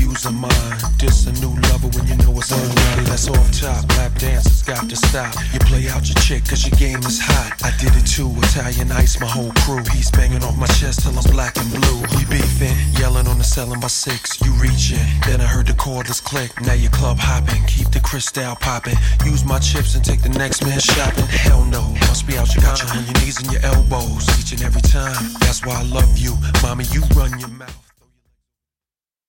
using mine. This a new lover when you know it's online. That's off top, lap dancers got to stop. You play out your chick cause your game is hot. I did it too, Italian ice, my whole crew. He's banging off my chest till I'm black and blue. We beefing, yelling on the ceiling by 6. You reaching, then I heard the cordless click. Now you club hopping, keep the crystal popping. Use my chips and take the next man shopping. Hell no, must be out your got you on your knees and your elbows each and every time. That's why I love you, mommy. You run your mouth.